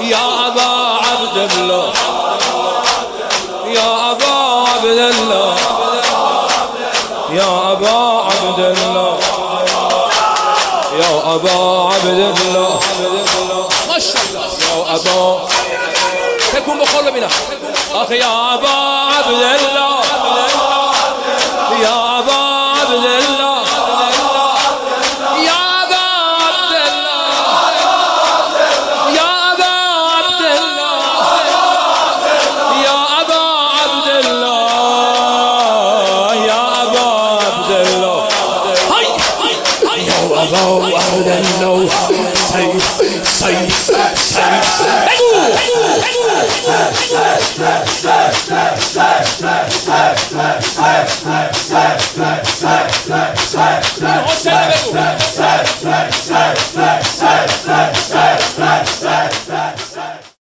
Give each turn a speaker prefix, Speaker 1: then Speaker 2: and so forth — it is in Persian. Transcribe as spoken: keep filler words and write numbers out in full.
Speaker 1: يا أبا عبد الله يا أبا عبد الله يا أبا عبد الله يا أبا عبد الله ما شاء الله يا أبا تكون بقول بنا أخي يا أبا عبد الله يا أبا عبد الله يا أبا عبد الله يا أبا عبد الله يا أبا عبد الله يا أبا عبد الله يا أبا عبد الله سيف سيف سيف